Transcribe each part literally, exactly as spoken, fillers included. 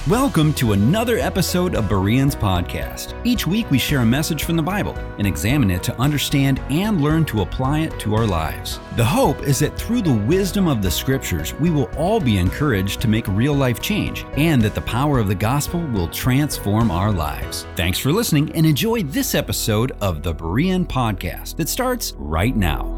Welcome to another episode of Bereans Podcast. Each week we share a message from the Bible and examine it to understand and learn to apply it to our lives. The hope is that through the wisdom of the Scriptures, we will all be encouraged to make real life change and that the power of the gospel will transform our lives. Thanks for listening and enjoy this episode of the Berean Podcast that starts right now.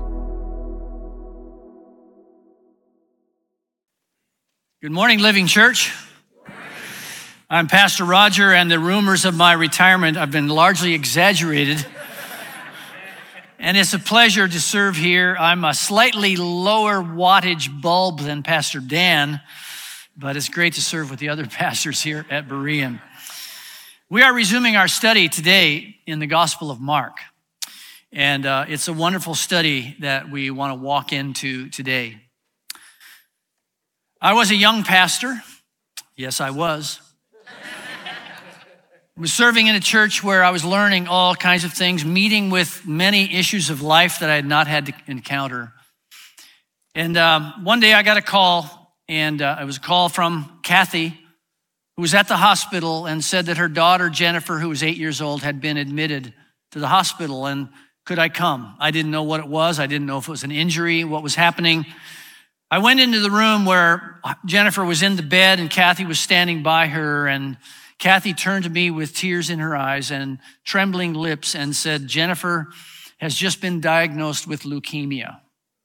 Good morning, Living Church. I'm Pastor Roger, and the rumors of my retirement have been largely exaggerated. And it's a pleasure to serve here. I'm a slightly lower wattage bulb than Pastor Dan, but it's great to serve with the other pastors here at Berean. We are resuming our study today in the Gospel of Mark. And uh, it's a wonderful study that we want to walk into today. I was a young pastor. Yes, I was. I was serving in a church where I was learning all kinds of things, meeting with many issues of life that I had not had to encounter. And um, one day I got a call, and uh, it was a call from Kathy, who was at the hospital and said that her daughter, Jennifer, who was eight years old, had been admitted to the hospital, and could I come? I didn't know what it was. I didn't know if it was an injury, what was happening. I went into the room where Jennifer was in the bed and Kathy was standing by her, and Kathy turned to me with tears in her eyes and trembling lips and said, "Jennifer has just been diagnosed with leukemia."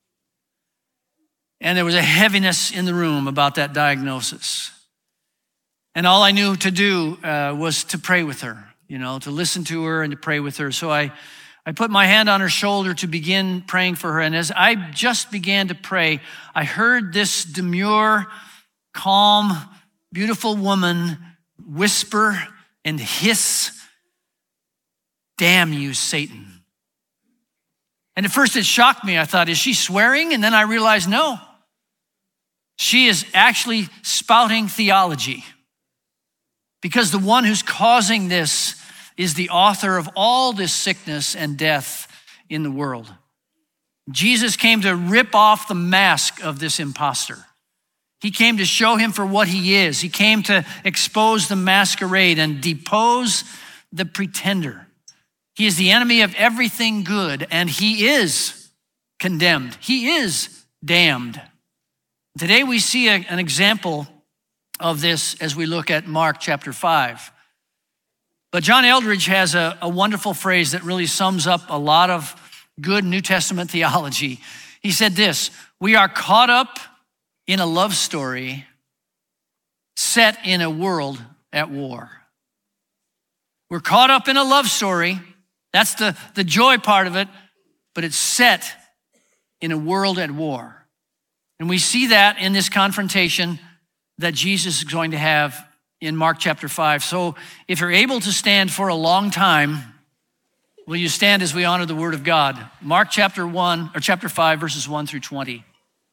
And there was a heaviness in the room about that diagnosis. And all I knew to do uh, was to pray with her, you know, to listen to her and to pray with her. So I, I put my hand on her shoulder to begin praying for her. And as I just began to pray, I heard this demure, calm, beautiful woman whisper and hiss, "Damn you, Satan." And at first it shocked me. I thought, is she swearing? And then I realized, no. She is actually spouting theology. Because the one who's causing this is the author of all this sickness and death in the world. Jesus came to rip off the mask of this imposter. He came to show him for what he is. He came to expose the masquerade and depose the pretender. He is the enemy of everything good, and he is condemned. He is damned. Today we see a, an example of this as we look at Mark chapter five. But John Eldredge has a, a wonderful phrase that really sums up a lot of good New Testament theology. He said this: "We are caught up in a love story set in a world at war." We're caught up in a love story. That's the, the joy part of it, but it's set in a world at war. And we see that in this confrontation that Jesus is going to have in Mark chapter five. So if you're able to stand for a long time, will you stand as we honor the word of God? Mark chapter one, or chapter five, verses one through twenty.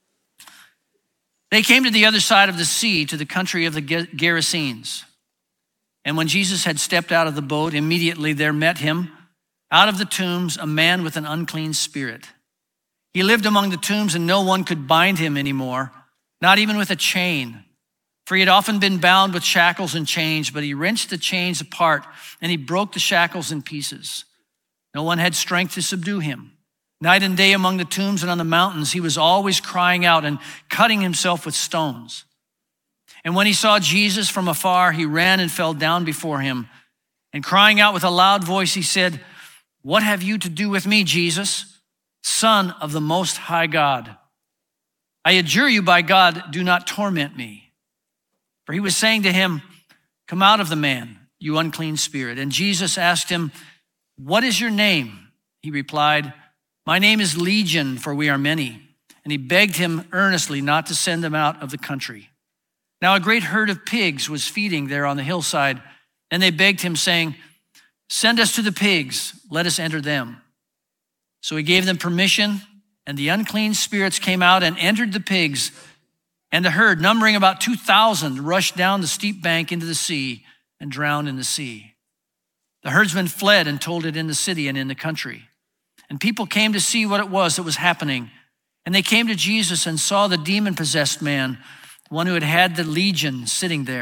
They came to the other side of the sea, to the country of the Gerasenes. And when Jesus had stepped out of the boat, immediately there met him out of the tombs a man with an unclean spirit. He lived among the tombs, and no one could bind him anymore, not even with a chain. For he had often been bound with shackles and chains, but he wrenched the chains apart, and he broke the shackles in pieces. No one had strength to subdue him. Night and day among the tombs and on the mountains, he was always crying out and cutting himself with stones. And when he saw Jesus from afar, he ran and fell down before him. And crying out with a loud voice, he said, "What have you to do with me, Jesus, Son of the Most High God? I adjure you by God, do not torment me." For he was saying to him, "Come out of the man, you unclean spirit." And Jesus asked him, "What is your name?" He replied, "My name is Legion, for we are many." And he begged him earnestly not to send them out of the country. Now a great herd of pigs was feeding there on the hillside, and they begged him, saying, "Send us to the pigs, let us enter them." So he gave them permission, and the unclean spirits came out and entered the pigs, and the herd, numbering about two thousand, rushed down the steep bank into the sea and drowned in the sea. The herdsmen fled and told it in the city and in the country. And people came to see what it was that was happening. And they came to Jesus and saw the demon-possessed man, one who had had the legion, sitting there.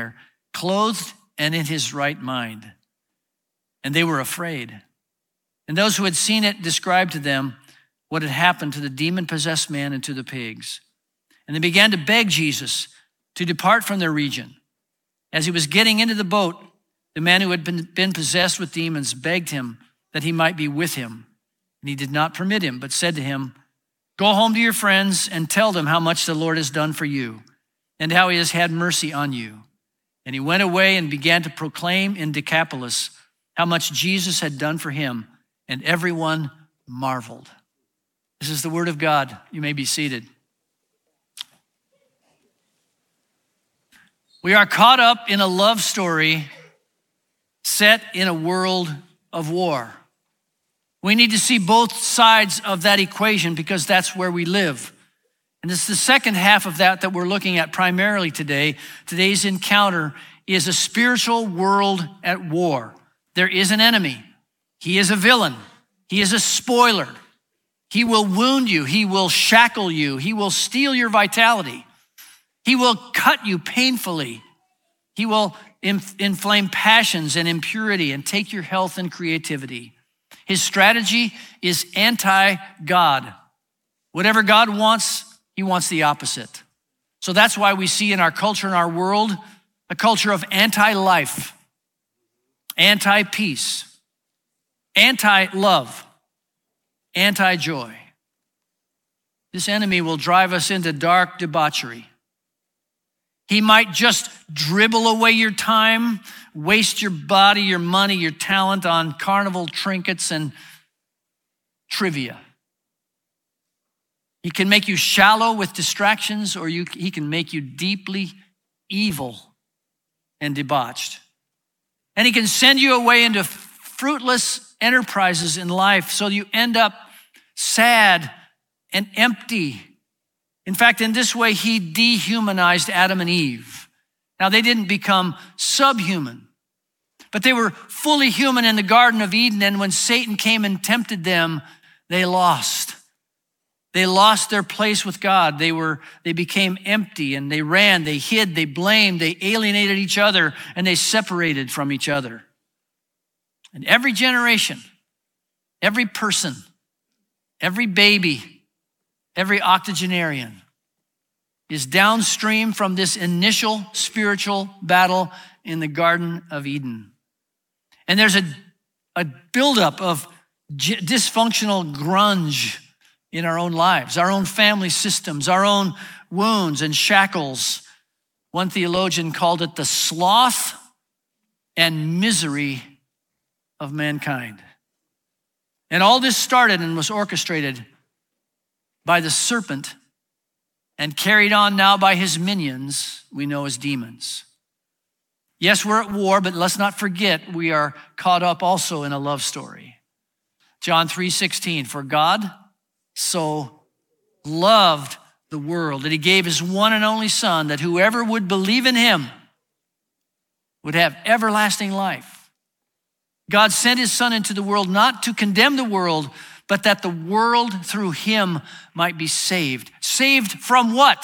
clothed and in his right mind. And they were afraid. And those who had seen it described to them what had happened to the demon-possessed man and to the pigs. And they began to beg Jesus to depart from their region. As he was getting into the boat, the man who had been, been possessed with demons begged him that he might be with him. And he did not permit him, but said to him, "Go home to your friends and tell them how much the Lord has done for you and how he has had mercy on you." And he went away and began to proclaim in Decapolis how much Jesus had done for him, and everyone marveled. This is the word of God. You may be seated. We are caught up in a love story set in a world of war. We need to see both sides of that equation because that's where we live. And it's the second half of that that we're looking at primarily today. Today's encounter is a spiritual world at war. There is an enemy. He is a villain. He is a spoiler. He will wound you. He will shackle you. He will steal your vitality. He will cut you painfully. He will inflame passions and impurity and take your health and creativity. His strategy is anti-God. Whatever God wants, he wants the opposite. So that's why we see in our culture and our world a culture of anti-life, anti-peace, anti-love, anti-joy. This enemy will drive us into dark debauchery. He might just dribble away your time, waste your body, your money, your talent on carnival trinkets and trivia. He can make you shallow with distractions, or you, he can make you deeply evil and debauched. And he can send you away into fruitless enterprises in life so you end up sad and empty. In fact, in this way, he dehumanized Adam and Eve. Now, they didn't become subhuman, but they were fully human in the Garden of Eden, and when Satan came and tempted them, they lost. They lost their place with God. They were, they became empty, and they ran, they hid, they blamed, they alienated each other, and they separated from each other. And every generation, every person, every baby, every octogenarian is downstream from this initial spiritual battle in the Garden of Eden. And there's a, a buildup of g- dysfunctional grunge in our own lives, our own family systems, our own wounds and shackles. One theologian called it the sloth and misery of mankind. And all this started and was orchestrated by the serpent and carried on now by his minions we know as demons. Yes, we're at war, but let's not forget we are caught up also in a love story. John three sixteen, for God so loved the world that he gave his one and only Son, that whoever would believe in him would have everlasting life. God sent his Son into the world not to condemn the world, but that the world through him might be saved. Saved from what?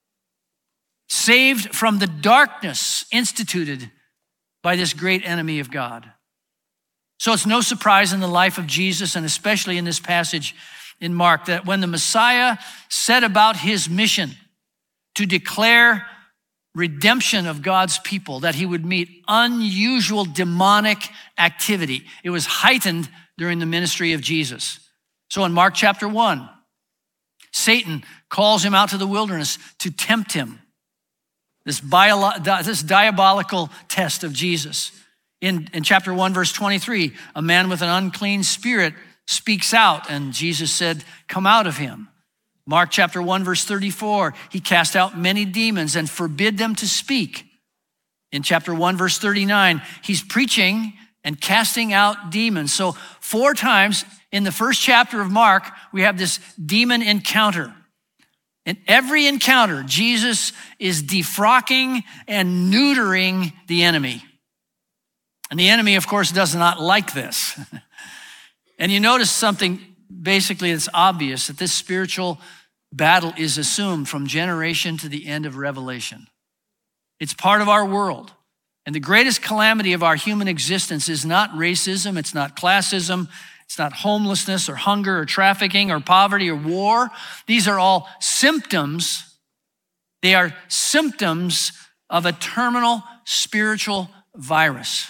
Saved from the darkness instituted by this great enemy of God. So it's no surprise in the life of Jesus, and especially in this passage in Mark, that when the Messiah set about his mission to declare redemption of God's people, that he would meet unusual demonic activity. It was heightened during the ministry of Jesus. So in Mark chapter one, Satan calls him out to the wilderness to tempt him. This, bio, this diabolical test of Jesus. In, in chapter one, verse twenty-three, a man with an unclean spirit speaks out, and Jesus said, come out of him. Mark chapter one, verse thirty-four, he cast out many demons and forbid them to speak. In chapter one, verse thirty-nine, he's preaching and casting out demons. So four times in the first chapter of Mark, we have this demon encounter. In every encounter, Jesus is defrocking and neutering the enemy. And the enemy, of course, does not like this. And you notice something basically that's obvious, that this spiritual battle is assumed from generation to the end of Revelation. It's part of our world. And the greatest calamity of our human existence is not racism, it's not classism, it's not homelessness or hunger or trafficking or poverty or war. These are all symptoms. They are symptoms of a terminal spiritual virus.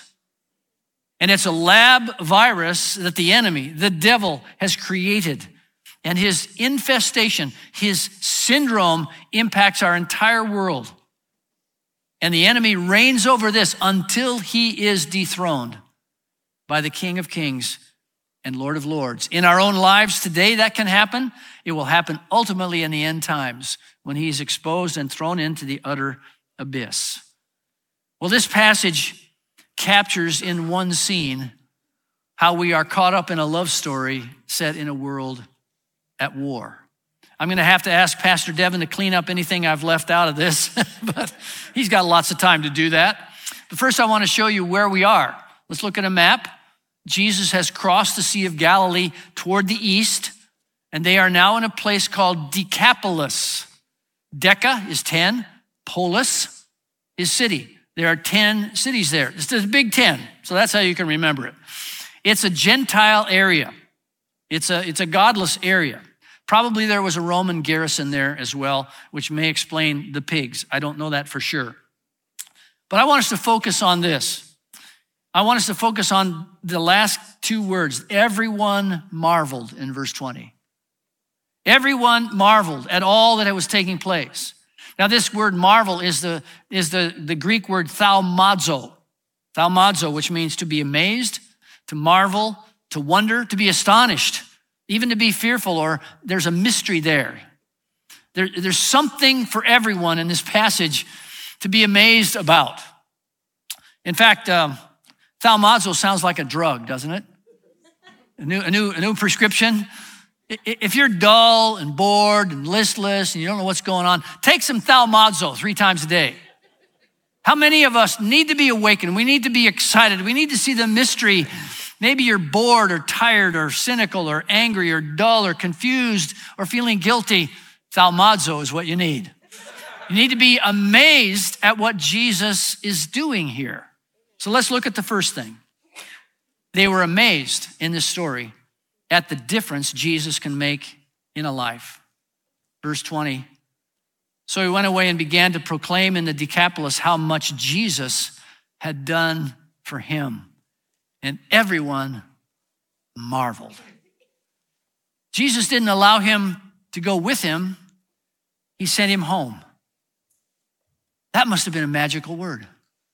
And it's a lab virus that the enemy, the devil, has created. And his infestation, his syndrome impacts our entire world. And the enemy reigns over this until he is dethroned by the King of Kings and Lord of Lords. In our own lives today, that can happen. It will happen ultimately in the end times when he's exposed and thrown into the utter abyss. Well, this passage captures in one scene how we are caught up in a love story set in a world at war. I'm going to have to ask Pastor Devin to clean up anything I've left out of this, but he's got lots of time to do that. But first, I want to show you where we are. Let's look at a map. Jesus has crossed the Sea of Galilee toward the east, and they are now in a place called Decapolis. Deca is ten, polis is city. There are ten cities there. It's a big ten, so that's how you can remember it. It's a Gentile area. It's a, it's a godless area. Probably there was a Roman garrison there as well, which may explain the pigs. I don't know that for sure. But I want us to focus on this. I want us to focus on the last two words. Everyone marveled in verse twenty. Everyone marveled at all that was taking place. Now this word marvel is the, is the, the Greek word thaumazo. Thaumazo, which means to be amazed, to marvel, to wonder, to be astonished, even to be fearful, or there's a mystery there. there. There's something for everyone in this passage to be amazed about. In fact, um, thaumazo sounds like a drug, doesn't it? A new, a new, a new prescription. If you're dull and bored and listless and you don't know what's going on, take some thaumazo three times a day. How many of us need to be awakened? We need to be excited. We need to see the mystery. Maybe you're bored or tired or cynical or angry or dull or confused or feeling guilty. Thaumazo is what you need. You need to be amazed at what Jesus is doing here. So let's look at the first thing. They were amazed in this story at the difference Jesus can make in a life. Verse twenty. So he went away and began to proclaim in the Decapolis how much Jesus had done for him. And everyone marveled. Jesus didn't allow him to go with him. He sent him home. That must have been a magical word.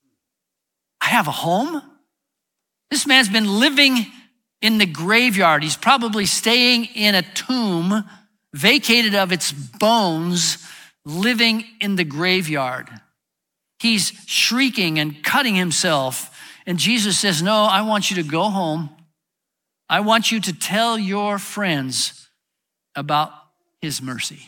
I have a home? This man's been living in the graveyard. He's probably staying in a tomb, vacated of its bones, living in the graveyard. He's shrieking and cutting himself. And Jesus says, no, I want you to go home. I want you to tell your friends about his mercy.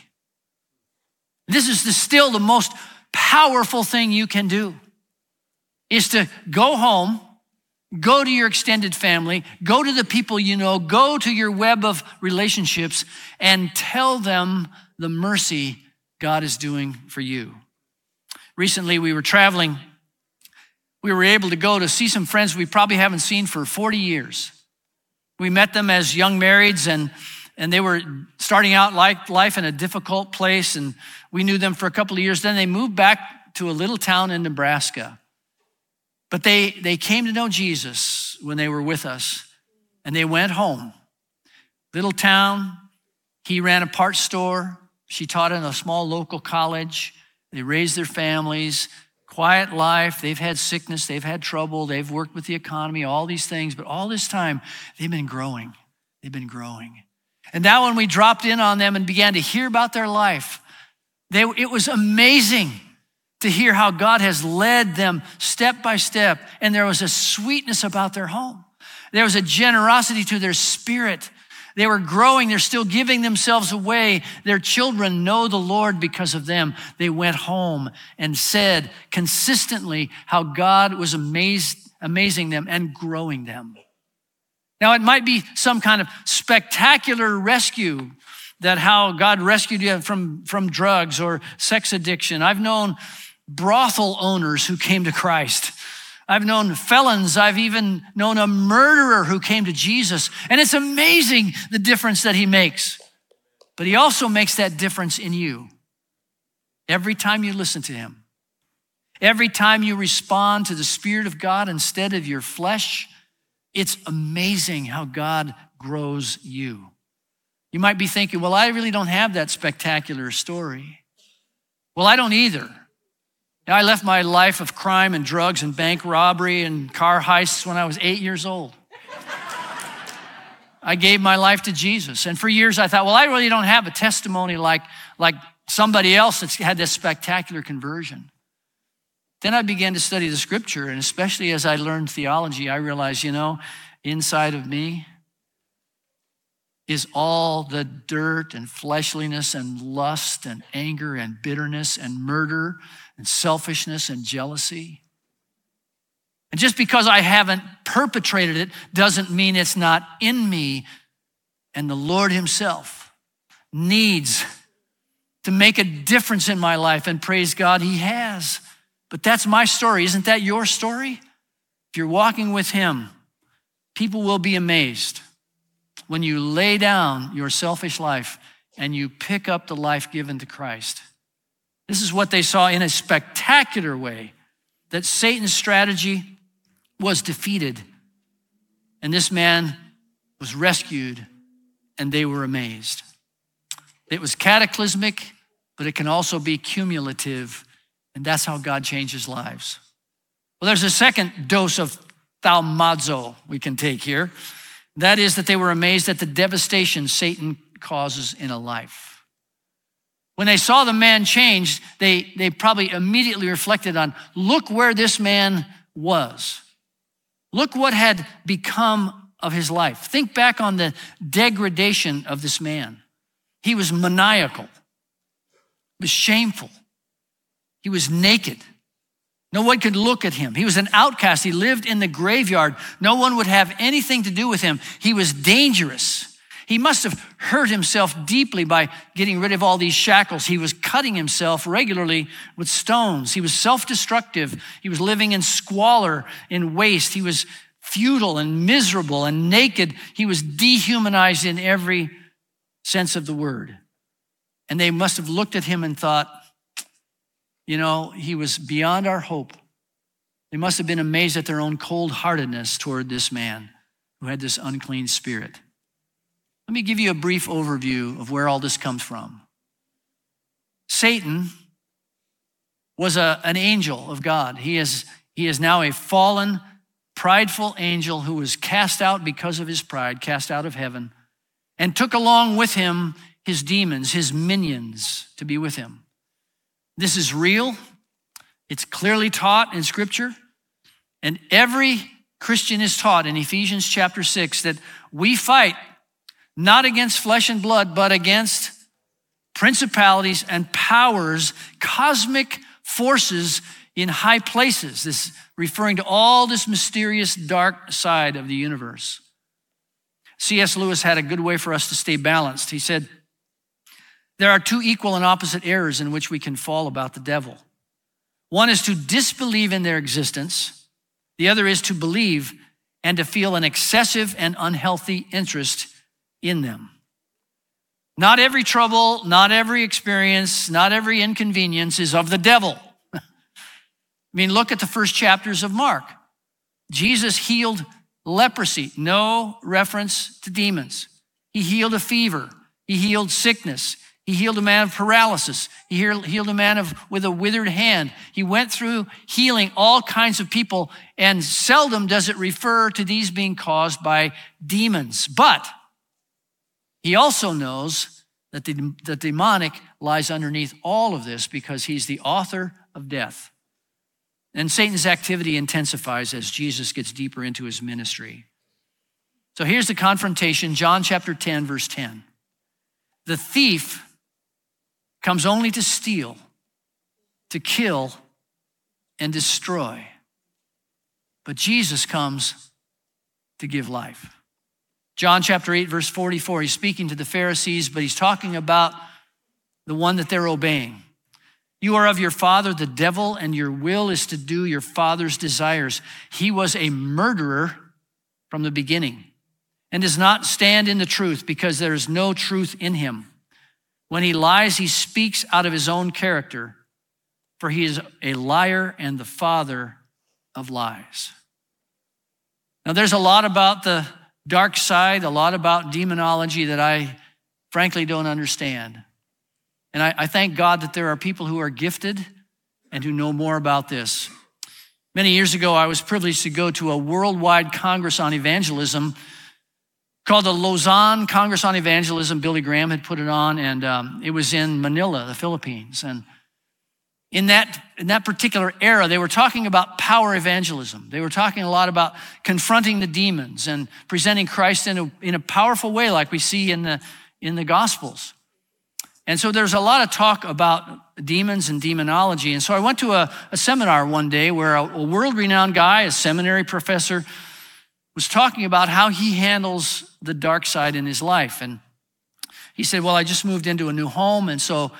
This is the, still the most powerful thing you can do, is to go home, go to your extended family, go to the people you know, go to your web of relationships and tell them the mercy God is doing for you. Recently, we were traveling. We were able to go to see some friends we probably haven't seen for forty years. We met them as young marrieds, and, and they were starting out life, life in a difficult place, and we knew them for a couple of years. Then they moved back to a little town in Nebraska. But they, they came to know Jesus when they were with us, and they went home. Little town, he ran a parts store. She taught in a small local college. They raised their families, quiet life. They've had sickness, they've had trouble, they've worked with the economy, all these things. But all this time, they've been growing. They've been growing. And now when we dropped in on them and began to hear about their life, they, it was amazing to hear how God has led them step by step. And there was a sweetness about their home. There was a generosity to their spirit. They were growing. They're still giving themselves away. Their children know the Lord because of them. They went home and said consistently how God was amazed, amazing them and growing them. Now, it might be some kind of spectacular rescue, that how God rescued you from, from drugs or sex addiction. I've known brothel owners who came to Christ. I've known felons. I've even known a murderer who came to Jesus. And it's amazing the difference that he makes. But he also makes that difference in you. Every time you listen to him, every time you respond to the Spirit of God instead of your flesh, it's amazing how God grows you. You might be thinking, well, I really don't have that spectacular story. Well, I don't either. I left my life of crime and drugs and bank robbery and car heists when I was eight years old. I gave my life to Jesus. And for years I thought, well, I really don't have a testimony like, like somebody else that's had this spectacular conversion. Then I began to study the scripture, and especially as I learned theology, I realized, you know, inside of me is all the dirt and fleshliness and lust and anger and bitterness and murder and selfishness and jealousy. And just because I haven't perpetrated it doesn't mean it's not in me. And the Lord himself needs to make a difference in my life, and praise God, he has. But that's my story. Isn't that your story? If you're walking with him, people will be amazed when you lay down your selfish life and you pick up the life given to Christ. This is what they saw in a spectacular way, that Satan's strategy was defeated, and this man was rescued, and they were amazed. It was cataclysmic, but it can also be cumulative, and that's how God changes lives. Well, there's a second dose of thaumazo we can take here. That is that they were amazed at the devastation Satan causes in a life. When they saw the man changed, they, they probably immediately reflected on, look where this man was. Look what had become of his life. Think back on the degradation of this man. He was maniacal. He was shameful. He was naked. No one could look at him. He was an outcast. He lived in the graveyard. No one would have anything to do with him. He was dangerous. He must have hurt himself deeply by getting rid of all these shackles. He was cutting himself regularly with stones. He was self-destructive. He was living in squalor, in waste. He was futile and miserable and naked. He was dehumanized in every sense of the word. And they must have looked at him and thought, you know, he was beyond our hope. They must have been amazed at their own cold-heartedness toward this man who had this unclean spirit. Let me give you a brief overview of where all this comes from. Satan was a, an angel of God. He is, he is now a fallen, prideful angel who was cast out because of his pride, cast out of heaven, and took along with him his demons, his minions, to be with him. This is real. It's clearly taught in Scripture. And every Christian is taught in Ephesians chapter six that we fight not against flesh and blood, but against principalities and powers, cosmic forces in high places. This referring to all this mysterious dark side of the universe. C S Lewis had a good way for us to stay balanced. He said, there are two equal and opposite errors in which we can fall about the devil. One is to disbelieve in their existence. The other is to believe and to feel an excessive and unhealthy interest in them. Not every trouble, not every experience, not every inconvenience is of the devil. I mean, look at the first chapters of Mark. Jesus healed leprosy, no reference to demons. He healed a fever. He healed sickness. He healed a man of paralysis. He healed a man of, with a withered hand. He went through healing all kinds of people, and seldom does it refer to these being caused by demons. But he also knows that the, the demonic lies underneath all of this because he's the author of death. And Satan's activity intensifies as Jesus gets deeper into his ministry. So here's the confrontation, John chapter ten, verse ten. The thief comes only to steal, to kill, and destroy. But Jesus comes to give life. John chapter eight, verse forty-four, he's speaking to the Pharisees, but he's talking about the one that they're obeying. You are of your father, the devil, and your will is to do your father's desires. He was a murderer from the beginning and does not stand in the truth because there is no truth in him. When he lies, he speaks out of his own character, for he is a liar and the father of lies. Now, there's a lot about the dark side, a lot about demonology that I frankly don't understand. And I, I thank God that there are people who are gifted and who know more about this. Many years ago, I was privileged to go to a worldwide Congress on Evangelism called the Lausanne Congress on Evangelism. Billy Graham had put it on, and um, it was in Manila, the Philippines. And in that, in that particular era, they were talking about power evangelism. They were talking a lot about confronting the demons and presenting Christ in a, in a powerful way like we see in the, in the Gospels. And so there's a lot of talk about demons and demonology. And so I went to a, a seminar one day where a, a world-renowned guy, a seminary professor, was talking about how he handles the dark side in his life. And he said, well, I just moved into a new home, and so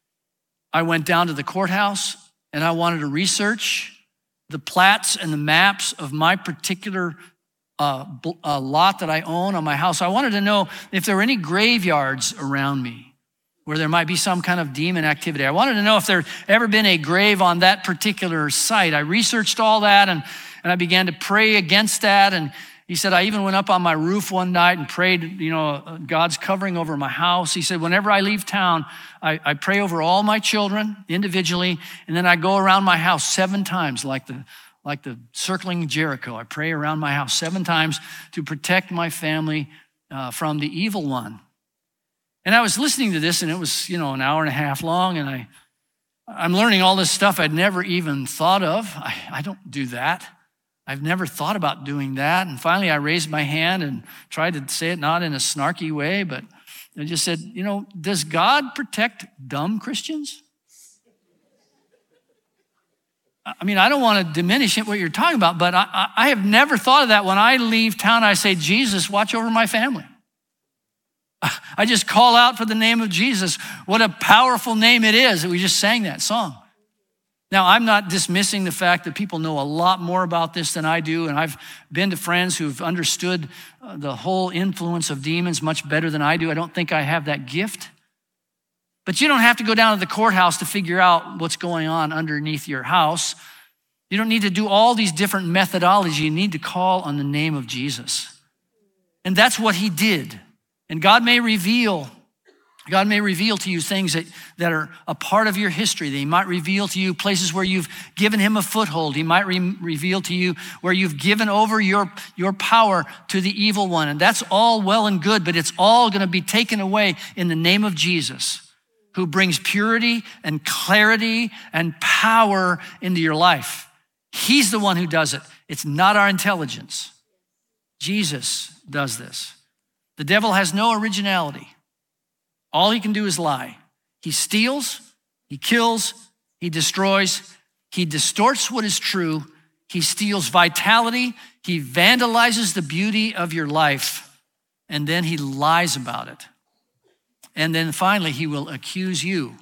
I went down to the courthouse and I wanted to research the plats and the maps of my particular uh, uh, lot that I own on my house. I wanted to know if there were any graveyards around me where there might be some kind of demon activity. I wanted to know if there had ever been a grave on that particular site. I researched all that and, and I began to pray against that. And he said, I even went up on my roof one night and prayed, you know, God's covering over my house. He said, whenever I leave town, I, I pray over all my children individually, and then I go around my house seven times like the, like the circling Jericho. I pray around my house seven times to protect my family uh, from the evil one. And I was listening to this, and it was, you know, an hour and a half long, and I, I'm learning all this stuff I'd never even thought of. I, I don't do that. I've never thought about doing that. And finally, I raised my hand and tried to say it not in a snarky way, but I just said, you know, does God protect dumb Christians? I mean, I don't want to diminish what you're talking about, but I, I have never thought of that. When I leave town, I say, Jesus, watch over my family. I just call out for the name of Jesus. What a powerful name it is. We just sang that song. Now, I'm not dismissing the fact that people know a lot more about this than I do, and I've been to friends who've understood the whole influence of demons much better than I do. I don't think I have that gift. But you don't have to go down to the courthouse to figure out what's going on underneath your house. You don't need to do all these different methodologies. You need to call on the name of Jesus. And that's what he did. And God may reveal God may reveal to you things that, that are a part of your history. He might reveal to you places where you've given him a foothold. He might re- reveal to you where you've given over your, your power to the evil one. And that's all well and good, but it's all going to be taken away in the name of Jesus, who brings purity and clarity and power into your life. He's the one who does it. It's not our intelligence. Jesus does this. The devil has no originality. All he can do is lie. He steals, he kills, he destroys, he distorts what is true, he steals vitality, he vandalizes the beauty of your life, and then he lies about it. And then finally, he will accuse you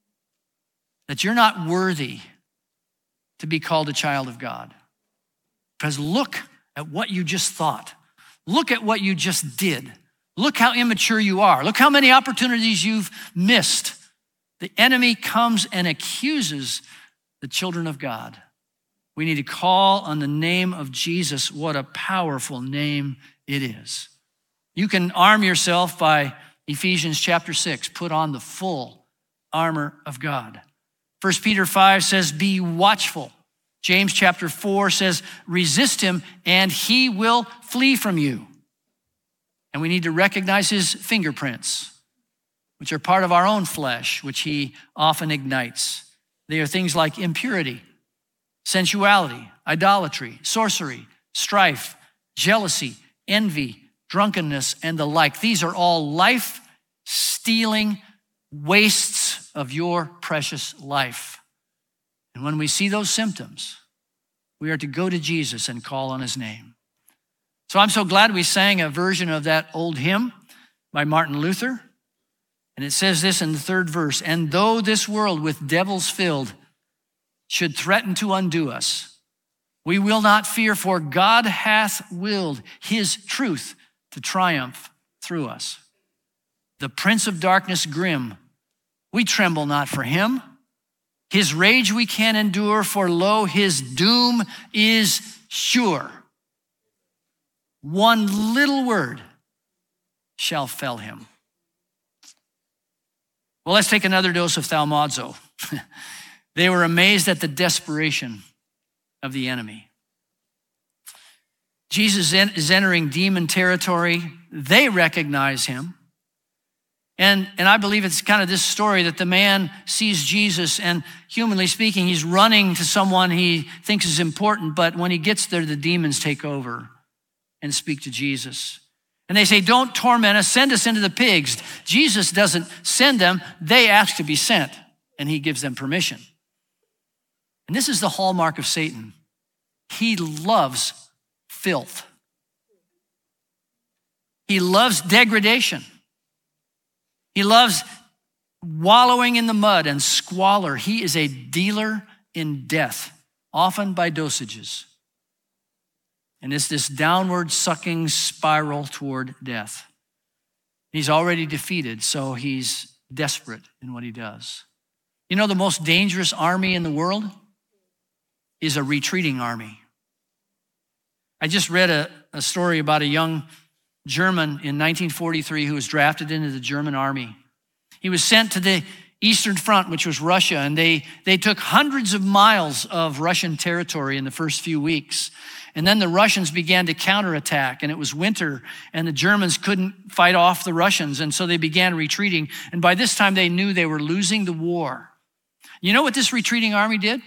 that you're not worthy to be called a child of God. Because look at what you just thought. Look at what you just did. Look how immature you are. Look how many opportunities you've missed. The enemy comes and accuses the children of God. We need to call on the name of Jesus. What a powerful name it is. You can arm yourself by Ephesians chapter six. Put on the full armor of God. First Peter five says, be watchful. James chapter four says, resist him and he will flee from you. And we need to recognize his fingerprints, which are part of our own flesh, which he often ignites. They are things like impurity, sensuality, idolatry, sorcery, strife, jealousy, envy, drunkenness, and the like. These are all life-stealing wastes of your precious life. And when we see those symptoms, we are to go to Jesus and call on his name. So I'm so glad we sang a version of that old hymn by Martin Luther. And it says this in the third verse, and though this world with devils filled should threaten to undo us, we will not fear, for God hath willed his truth to triumph through us. The prince of darkness grim, we tremble not for him. His rage we can endure, for lo, his doom is sure. One little word shall fell him. Well, let's take another dose of thaumazo. They were amazed at the desperation of the enemy. Jesus is entering demon territory. They recognize him. And, and I believe it's kind of this story that the man sees Jesus, and humanly speaking, he's running to someone he thinks is important, but when he gets there, the demons take over and speak to Jesus. And they say, don't torment us, send us into the pigs. Jesus doesn't send them, they ask to be sent, and he gives them permission. And this is the hallmark of Satan. He loves filth. He loves degradation. He loves wallowing in the mud and squalor. He is a dealer in death, often by dosages. And it's this downward sucking spiral toward death. He's already defeated, so he's desperate in what he does. You know, the most dangerous army in the world is a retreating army. I just read a, a story about a young German in nineteen forty-three who was drafted into the German army. He was sent to the Eastern Front, which was Russia, and they, they took hundreds of miles of Russian territory in the first few weeks. And then the Russians began to counterattack, and it was winter, and the Germans couldn't fight off the Russians, and so they began retreating. And by this time, they knew they were losing the war. You know what this retreating army did?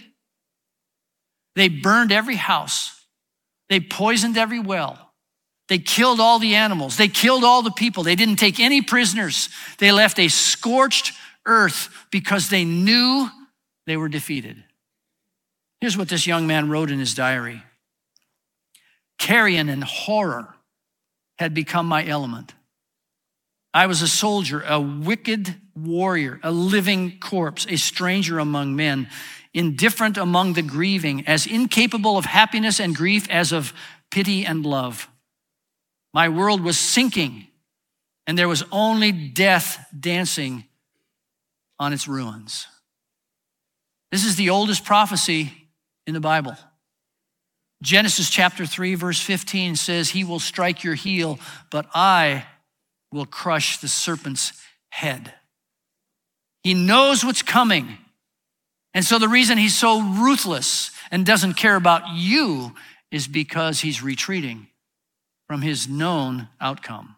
They burned every house. They poisoned every well. They killed all the animals. They killed all the people. They didn't take any prisoners. They left a scorched earth because they knew they were defeated. Here's what this young man wrote in his diary. Carrion and horror had become my element. I was a soldier, a wicked warrior, a living corpse, a stranger among men, indifferent among the grieving, as incapable of happiness and grief as of pity and love. My world was sinking, and there was only death dancing on its ruins. This is the oldest prophecy in the Bible. Genesis chapter three, verse fifteen says, he will strike your heel, but I will crush the serpent's head. He knows what's coming. And so the reason he's so ruthless and doesn't care about you is because he's retreating from his known outcome.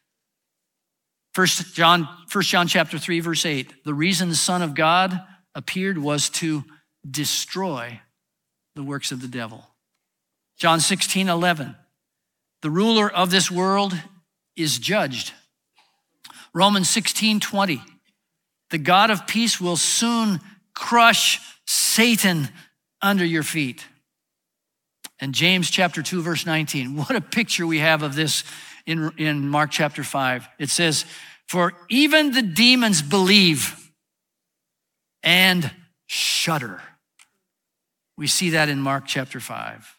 First John, First John chapter three, verse eight, the reason the Son of God appeared was to destroy the works of the devil. John sixteen, eleven, the ruler of this world is judged. Romans sixteen, twenty, the God of peace will soon crush Satan under your feet. And James chapter two, verse nineteen, what a picture we have of this in, in Mark chapter five. It says, for even the demons believe and shudder. We see that in Mark chapter five.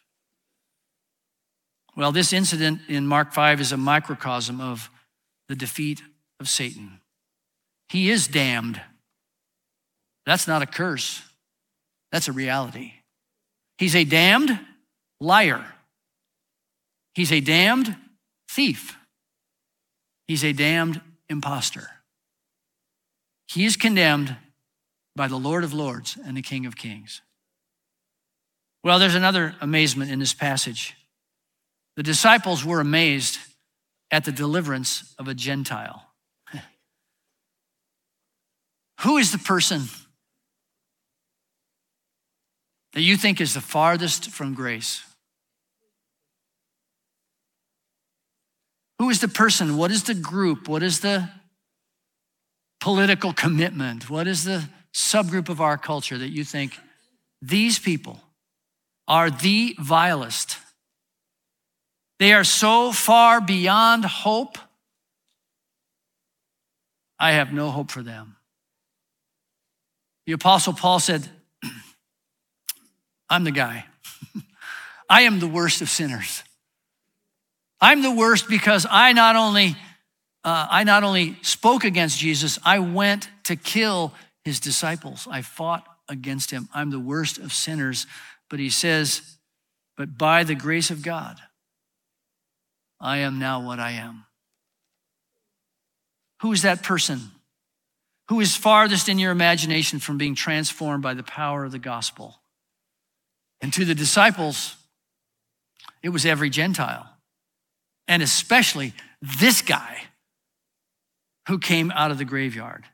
Well, this incident in Mark five is a microcosm of the defeat of Satan. He is damned. That's not a curse. That's a reality. He's a damned liar. He's a damned thief. He's a damned imposter. He is condemned by the Lord of Lords and the King of Kings. Well, there's another amazement in this passage. The disciples were amazed at the deliverance of a Gentile. Who is the person that you think is the farthest from grace? Who is the person? What is the group? What is the political commitment? What is the subgroup of our culture that you think these people are the vilest? They are so far beyond hope. I have no hope for them. The Apostle Paul said, I'm the guy. I am the worst of sinners. I'm the worst because I not only uh, I not only spoke against Jesus, I went to kill his disciples. I fought against him. I'm the worst of sinners. But he says, but by the grace of God, I am now what I am. Who is that person? Who is farthest in your imagination from being transformed by the power of the gospel? And to the disciples, it was every Gentile, and especially this guy who came out of the graveyard.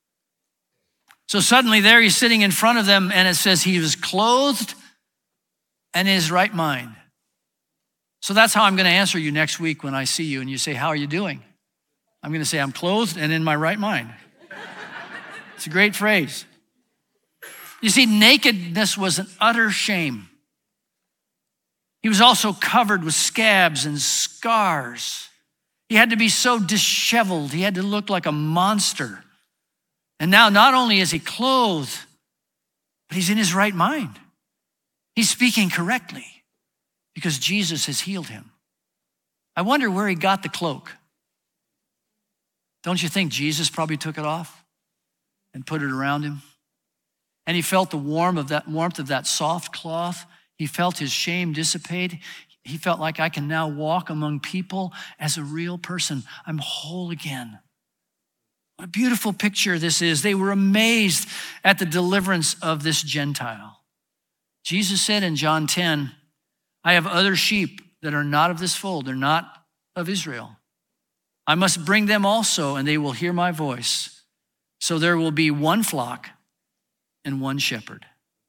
So suddenly there he's sitting in front of them, and it says he was clothed and in his right mind. So that's how I'm going to answer you next week when I see you and you say, how are you doing? I'm going to say, I'm clothed and in my right mind. It's a great phrase. You see, nakedness was an utter shame. He was also covered with scabs and scars. He had to be so disheveled. He had to look like a monster. And now not only is he clothed, but he's in his right mind. He's speaking correctly because Jesus has healed him. I wonder where he got the cloak. Don't you think Jesus probably took it off and put it around him? And he felt the warmth of that warmth of that soft cloth. He felt his shame dissipate. He felt like I can now walk among people as a real person. I'm whole again. What a beautiful picture this is. They were amazed at the deliverance of this Gentile. Jesus said in John ten, I have other sheep that are not of this fold. They're not of Israel. I must bring them also, and they will hear my voice. So there will be one flock and one shepherd.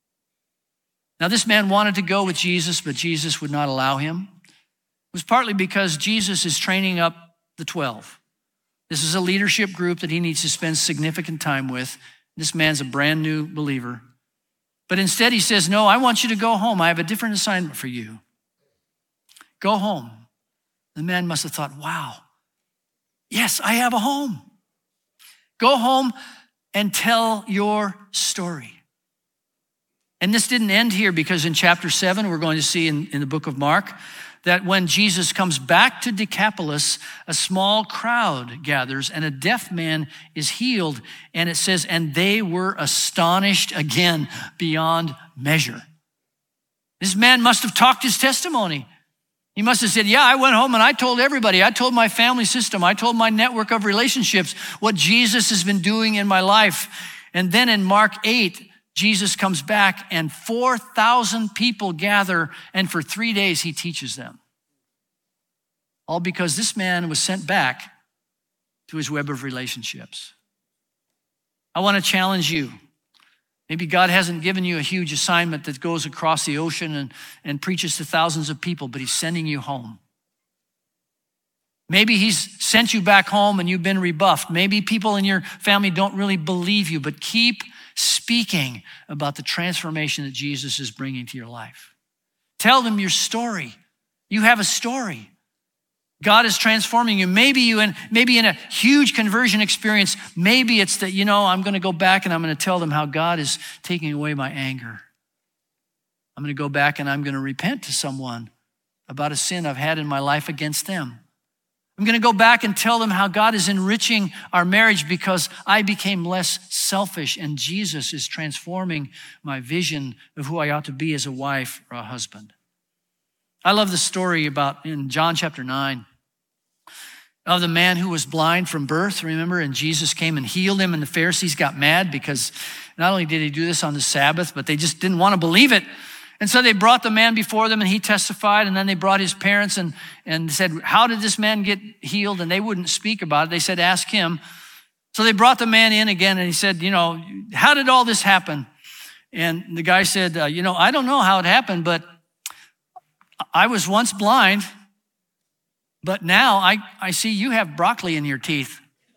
Now, this man wanted to go with Jesus, but Jesus would not allow him. It was partly because Jesus is training up the twelve. This is a leadership group that he needs to spend significant time with. This man's a brand new believer. But instead he says, no, I want you to go home. I have a different assignment for you. Go home. The man must have thought, wow, yes, I have a home. Go home and tell your story. And this didn't end here, because in chapter seven, we're going to see in, in the book of Mark that when Jesus comes back to Decapolis, a small crowd gathers and a deaf man is healed. And it says, and they were astonished again beyond measure. This man must have talked his testimony. He must have said, yeah, I went home and I told everybody. I told my family system. I told my network of relationships what Jesus has been doing in my life. And then in Mark eight, Jesus comes back and four thousand people gather, and for three days he teaches them. All because this man was sent back to his web of relationships. I want to challenge you. Maybe God hasn't given you a huge assignment that goes across the ocean and, and preaches to thousands of people, but he's sending you home. Maybe he's sent you back home and you've been rebuffed. Maybe people in your family don't really believe you, but keep speaking about the transformation that Jesus is bringing to your life. Tell them your story. You have a story. God is transforming you. Maybe you in maybe in a huge conversion experience, maybe it's that, you know, I'm going to go back and I'm going to tell them how God is taking away my anger. I'm going to go back and I'm going to repent to someone about a sin I've had in my life against them. I'm going to go back and tell them how God is enriching our marriage because I became less selfish and Jesus is transforming my vision of who I ought to be as a wife or a husband. I love the story about in John chapter nine of the man who was blind from birth, remember? And Jesus came and healed him, and the Pharisees got mad because not only did he do this on the Sabbath, but they just didn't want to believe it. And so they brought the man before them and he testified, and then they brought his parents and, and said, how did this man get healed? And they wouldn't speak about it. They said, ask him. So they brought the man in again and he said, you know, how did all this happen? And the guy said, uh, you know, I don't know how it happened, but I was once blind, but now I, I see you have broccoli in your teeth.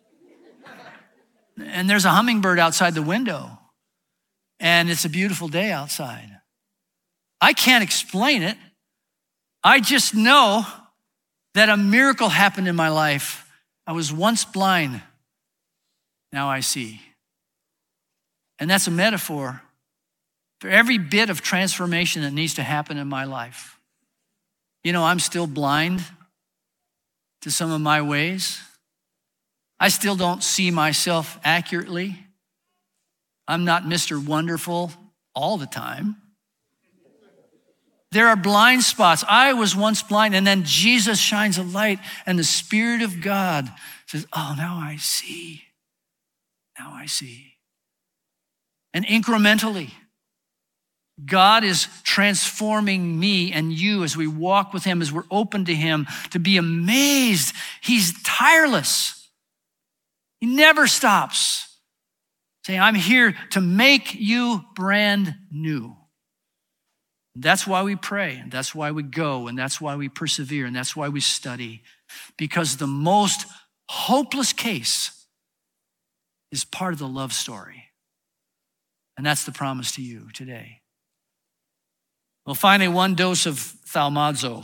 And there's a hummingbird outside the window. And it's a beautiful day outside. I can't explain it. I just know that a miracle happened in my life. I was once blind, now I see. And that's a metaphor for every bit of transformation that needs to happen in my life. You know, I'm still blind to some of my ways. I still don't see myself accurately. I'm not Mister Wonderful all the time. There are blind spots. I was once blind, and then Jesus shines a light, and the Spirit of God says, oh, now I see. Now I see. And incrementally, God is transforming me and you as we walk with him, as we're open to him, to be amazed. He's tireless. He never stops saying, I'm here to make you brand new. That's why we pray, and that's why we go, and that's why we persevere, and that's why we study. Because the most hopeless case is part of the love story. And that's the promise to you today. Well, finally, one dose of thaumazo.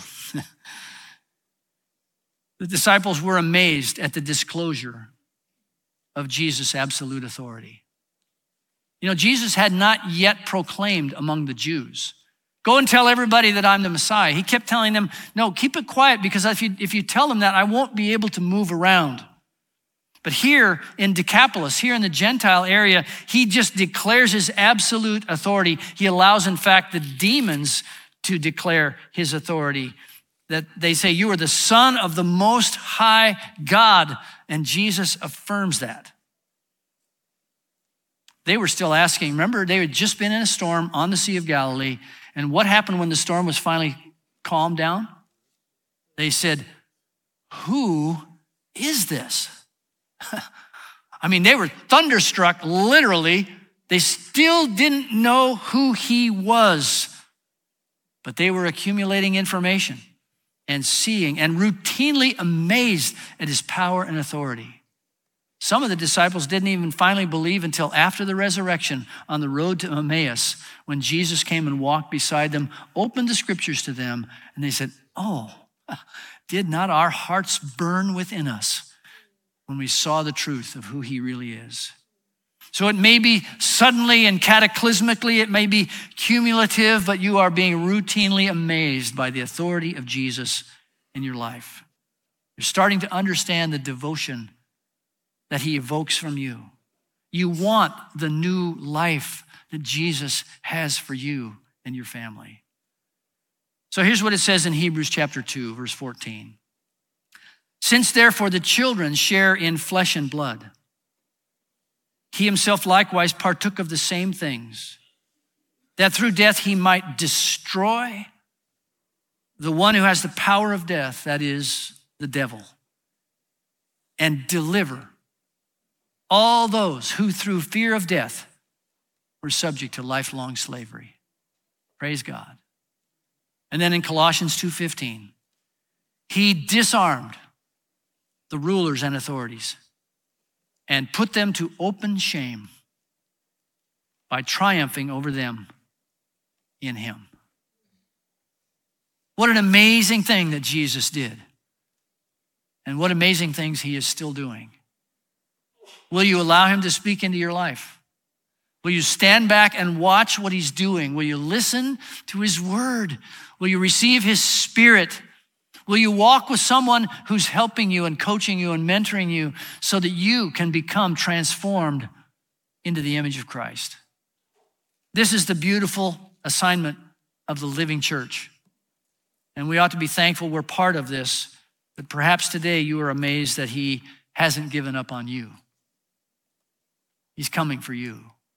The disciples were amazed at the disclosure of Jesus' absolute authority. You know, Jesus had not yet proclaimed among the Jews, go and tell everybody that I'm the Messiah. He kept telling them, no, keep it quiet, because if you, if you tell them that, I won't be able to move around. But here in Decapolis, here in the Gentile area, he just declares his absolute authority. He allows, in fact, the demons to declare his authority. That they say, you are the Son of the Most High God. And Jesus affirms that. They were still asking, remember, they had just been in a storm on the Sea of Galilee. And what happened when the storm was finally calmed down? They said, who is this? I mean, they were thunderstruck, literally. They still didn't know who he was, but they were accumulating information and seeing and routinely amazed at his power and authority. Some of the disciples didn't even finally believe until after the resurrection on the road to Emmaus, when Jesus came and walked beside them, opened the scriptures to them, and they said, oh, did not our hearts burn within us when we saw the truth of who he really is? So it may be suddenly and cataclysmically, it may be cumulative, but you are being routinely amazed by the authority of Jesus in your life. You're starting to understand the devotion that he evokes from you. You want the new life that Jesus has for you and your family. So here's what it says in Hebrews chapter two, verse fourteen. Since therefore the children share in flesh and blood, he himself likewise partook of the same things, that through death he might destroy the one who has the power of death, that is, the devil, and deliver all those who through fear of death were subject to lifelong slavery. Praise God. And then in Colossians two fifteen, he disarmed the rulers and authorities and put them to open shame by triumphing over them in him. What an amazing thing that Jesus did. And what amazing things he is still doing. Will you allow him to speak into your life? Will you stand back and watch what he's doing? Will you listen to his word? Will you receive his Spirit? Will you walk with someone who's helping you and coaching you and mentoring you so that you can become transformed into the image of Christ? This is the beautiful assignment of the living church. And we ought to be thankful we're part of this, but perhaps today you are amazed that he hasn't given up on you. He's coming for you.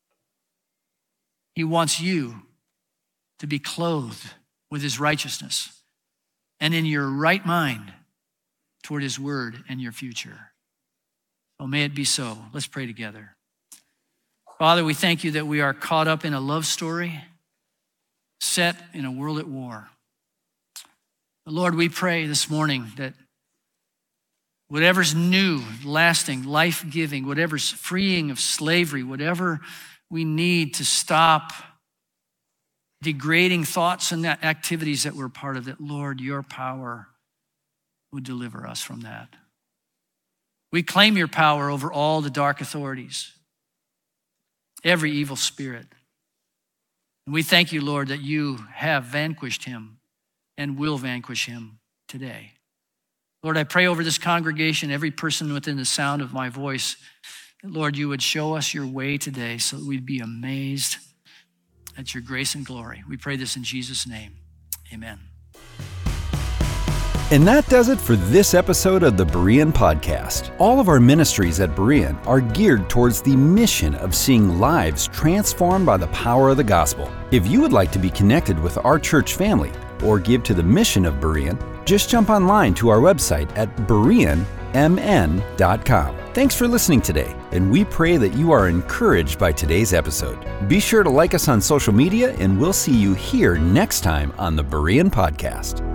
He wants you to be clothed with his righteousness and in your right mind toward his word and your future. Oh, may it be so. Let's pray together. Father, we thank you that we are caught up in a love story set in a world at war. Lord, we pray this morning that whatever's new, lasting, life-giving, whatever's freeing of slavery, whatever we need to stop degrading thoughts and activities that we're part of, that, Lord, your power would deliver us from that. We claim your power over all the dark authorities, every evil spirit. And we thank you, Lord, that you have vanquished him and will vanquish him today. Lord, I pray over this congregation, every person within the sound of my voice, that, Lord, you would show us your way today so that we'd be amazed at your grace and glory. We pray this in Jesus' name. Amen. And that does it for this episode of the Berean Podcast. All of our ministries at Berean are geared towards the mission of seeing lives transformed by the power of the gospel. If you would like to be connected with our church family or give to the mission of Berean, just jump online to our website at berean m n dot com. Thanks for listening today, and we pray that you are encouraged by today's episode. Be sure to like us on social media, and we'll see you here next time on the Berean Podcast.